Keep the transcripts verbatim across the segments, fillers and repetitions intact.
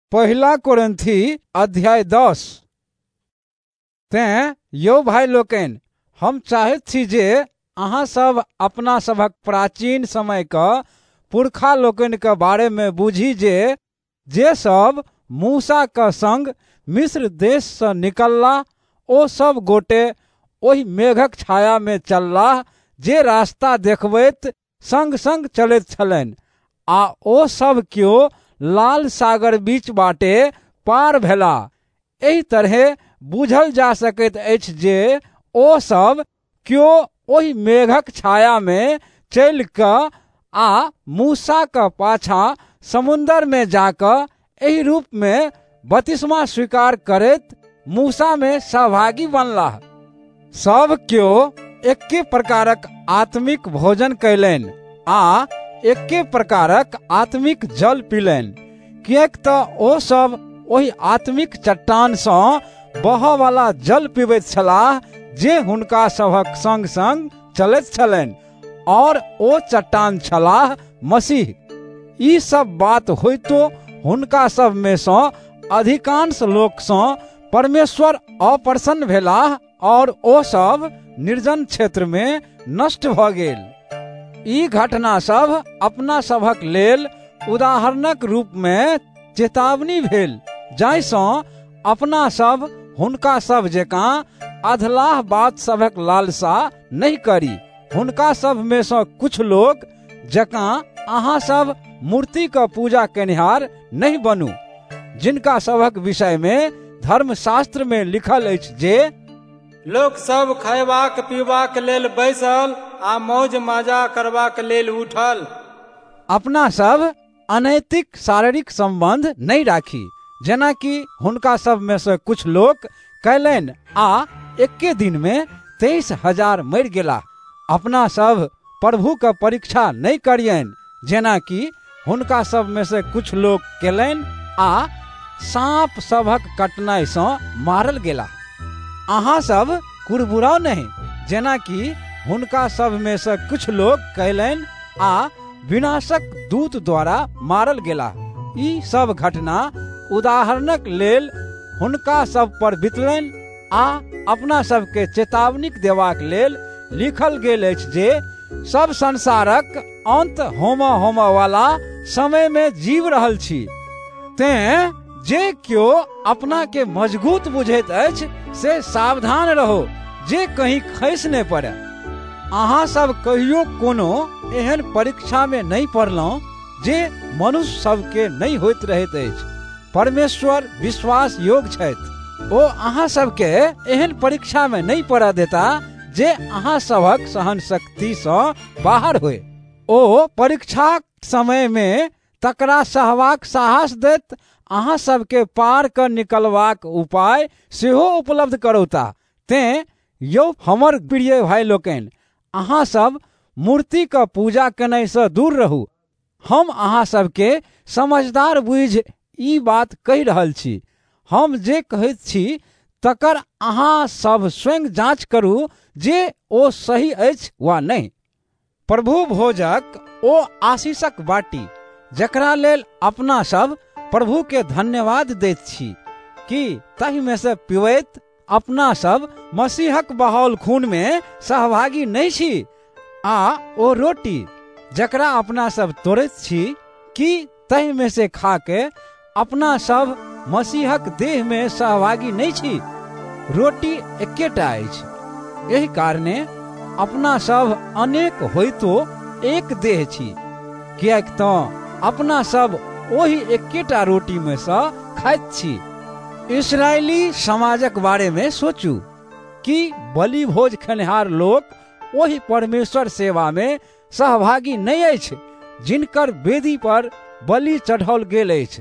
पहिला कोरिन्थी अध्याय दस। तें यौ भाई लोकनि, हम चाहैत छी जे अहाँ सब अपना सभक प्राचीन समय के पुरखा लोकनि के बारे में बूझी जे जे सब मूसा के संग मिस्र देश से निकलला, ओ सब गोटे ओहि मेघक छाया में चललाह जे रास्ता देखबैत संग संग चलैत छलनि, आ ओ सब केओ लाल सागर बीच बाटे पार भेला। एहि तरहे बूझल जा सकैत अछि जे ओ सब केओ ओहि मेघक छाया में चलि कऽ आ मूसा के पाछा समुन्दर में जाकऽ एहि रूप में बपतिस्मा स्वीकार करैत मूसा में सहभागी बनलाह। सब केओ एके प्रकारक आत्मिक भोजन कयलनि आ एके प्रकारक आत्मिक जल पीलनि, किएक तऽ ओ सब ओहि आत्मिक चट्टान सँ बहय वाला जल पीबैत छलाह जे हुनका सभक संग संग चलैत छलनि, और ओ चट्टान छलाह मसीह। ई सब बात होइतो हुनका सब में सँ अधिकांश लोक सँ परमेश्वर अप्रसन्न भेलाह, और ओ सब निर्जन क्षेत्र में नष्ट भऽ गेल। ई घटना सब अपना सभक लेल उदाहरणक रूप में चेतावनी भेल, जाहिसँ अपना सब हुनका सब जकाँ अधलाह बात सभक लालसा नहीं करी। हुनका सब में सँ कुछ लोग जकाँ अहाँ सब मूर्ति का पूजा केनिहार नहीं बनू, जिनका सभक विषय में धर्मशास्त्र में लिखल अछि जे लोक सब खयबाक पीबाक लेल बैसल आ मौज मजा करबाक लेल उठल। अपना सब अनैतिक शारीरिक संबंध नहीं राखी, जेना कि हुनका सब में से कुछ लोग कैलनि, आ एके दिन में तेईस हजार मर गेला। अपना सब प्रभु का परीक्षा नहीं करियनि, जेना कि हुनका सब में से कुछ लोग केलनि, आ सांप सभक कटनाई सँ मारल गेला। अहाँ सब कुरबुराव नहीं, जेना कि हुनका सब में से कुछ लोग कैलनि, आ विनाशक दूत द्वारा मारल गेला। ई सब घटना उदाहरणक लेल हुनका सब पर बितलनि, आ अपना सब के चेतावनी देबाक लेल लिखल गेल अछि जे सब संसारक अंत होमय होमय वाला समय में जीव रहल छी। तें जे क्यों अपना के मजबूत बुझैत अछि से सावधान रहो जे कहीं खसि नहीं पड़े। अहाँ सब कहियो कोनो एहन परीक्षा में नहीं पड़लहुँ जे मनुष्य सबके नहीं होइत रहैत अछि। परमेश्वर विश्वास योग्य छथि, ओ अहाँ सबके एहन परीक्षा में नहीं पड़ऽ देता जे अहाँ सबक सहन शक्ति सँ बाहर होय। ओ परीक्षा समय में तकरा सहबाक साहस देत अहाँ सबके पार कर निकलवाक उपाय सेहो उपलब्ध करौता। तें यौ हमर प्रिय भाई लोकनि, अहाँ सब मूर्ति का पूजा केनाई से दूर रहू। हम अहाँ सबके समझदार बुझ ई बात कहि रहल छी। हम जे कहैत छी तकर अहाँ सब स्वयं जांच करू जे ओ सही अछि वा नहीं। प्रभु भोजक ओ आशीषक बाटी जकरा लेल अपना सब प्रभु के धन्यवाद दैत छी, कि ताहि में से पीबैत अपना सब मसीहक बहाओल खून में सहभागी नहीं छी, आ ओ रोटी जकरा अपना सब तोड़ैत छी, कि ताहि में से खा के अपना सब मसीहक देह में सहभागी नहीं छी। रोटी एकेटा अछि, एहि कारणे अपना सब अनेक होइतो एक देह छी, किएक तऽ अपना सब ओही एकेटा रोटी में से खाइत छी। इस्राएली समाजक बारे में सोचू कि बलि भोज खेनिहार लोक ओही परमेश्वर सेवा में सहभागी नहीं अछि जिनकर वेदी पर बलि चढ़ाओल गेल अछि।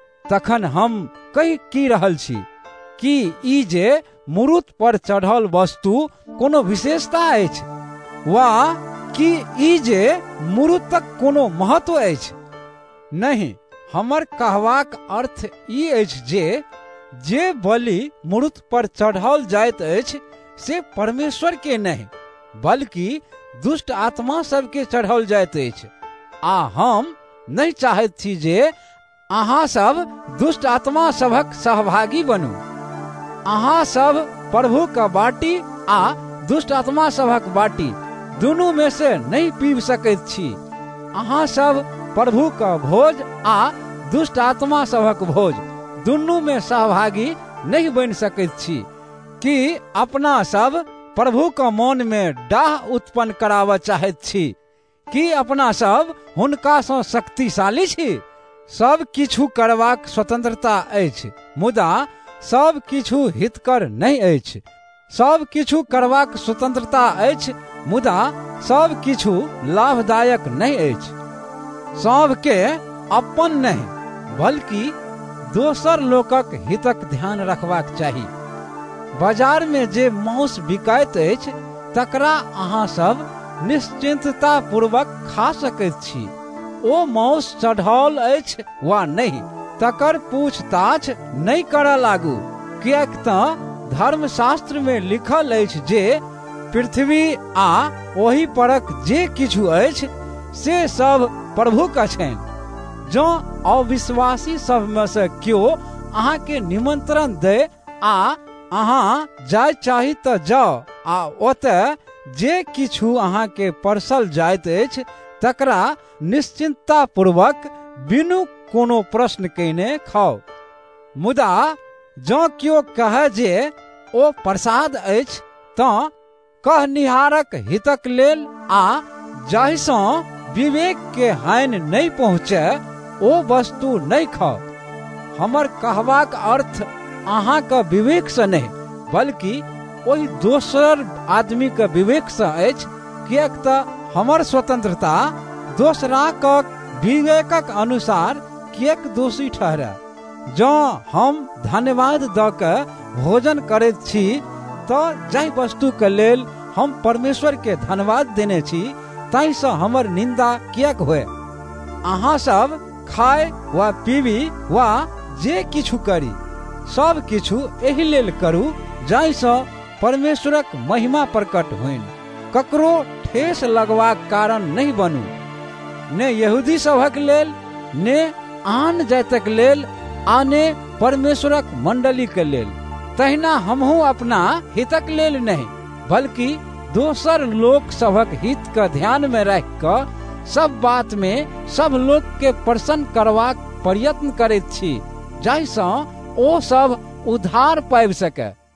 तखन हम कहि की रहल छी कि ई जे मूर्त पर चढ़ाओल वस्तु कोनो विशेषता अछि, वा कि ई जे मूर्तक कोनो महत्व अछि? नहीं, हमर कहबाक अर्थ ई अछि जे जे बलि मूर्त पर चढ़ाओल जाइत अछि से परमेश्वर के नहीं, बल्कि दुष्ट आत्मा सबके चढ़ाओल जाइत अछि। आ हम नहीं चाहैत छी जे अहाँ सब दुष्ट आत्मा सभक सहभागी बनू। अहाँ सब प्रभु का बाटी आ दुष्ट आत्मा सभक बाटी दुनू में से नहीं पीब सकैत छी। अहाँ सब प्रभु का भोज आ दुष्ट आत्मा सभक भोज दुनू में सहभागी नहीं बन सकैत छी। कि अपना सब प्रभु का मन में डाह उत्पन्न कराबऽ चाहैत छी, कि अपना सब हुनका सँ शक्तिशाली छी। सब किछु करबाक स्वतंत्रता अछि, मुदा सब किछु हितकर नहीं अछि। सब किछु करबाक स्वतंत्रता अछि, मुदा सब किछु लाभदायक नहीं अछि। सबके अपन नहीं बल्कि दोसर लोकक हितक ध्यान रखबाक चाही। बाजार में जे मांस बिकाइत अछि तकरा अहाँ सब निश्चिंतता पूर्वक खा सकैत छी। ओ मांस चढ़ाओल अछि वा नहीं तकर पूछताछ नहीं करऽ लागू, किएक तऽ धर्मशास्त्र में लिखल अछि जे पृथ्वी आ ओहि परक जे किछु अछि से सब प्रभु का छनि। जँ अविश्वासी सब में से केओ अहाँ के निमंत्रण दे आ अहाँ जाय चाही तऽ जाओ, आ ओतय जे किछु अहाँ के परसल जाइत अछि तकरा निश्चिंतता पूर्वक बिनु कोनो प्रश्न कयने खाओ। मुदा जँ केओ कहे जे ओ प्रसाद अछि तऽ कहनिहारक हितक लेल आ जाहिसँ विवेक के हानि नहीं पहुँचे ओ वस्तु नहीं खाओ। हमर कहबाक अर्थ अहाँ के विवेक से नहीं बल्कि ओहि दोसर आदमी के विवेक से अछि, किएक तऽ हमर स्वतंत्रता दोसरा के विवेकक अनुसार किएक दोषी ठहरे। जँ हम धन्यवाद दऽ के भोजन करैत छी तऽ जाहि वस्तु के लेल हम परमेश्वर के धन्यवाद देने छी ताहि सँ हमर निंदा किएक होए। अहाँ सब खाय वा पीबी वा जे किछु करी सब किछु एहि लेल करू जाहि सँ परमेश्वरक महिमा प्रकट होइन। ककरो ठेस लगबाक कारण नहीं बनू, ने यहूदी सभक लेल ने आन जातिक लेल आ ने परमेश्वरक मंडली के लेल। तहिना हमहू अपना हितक लेल नहीं बल्कि दोसर लोक सभक हित के ध्यान में राख कऽ सब बात में सब लोक के प्रसन्न करबाक प्रयत्न करैत छी, जाहि सँ ओ सब उद्धार पाबि सके।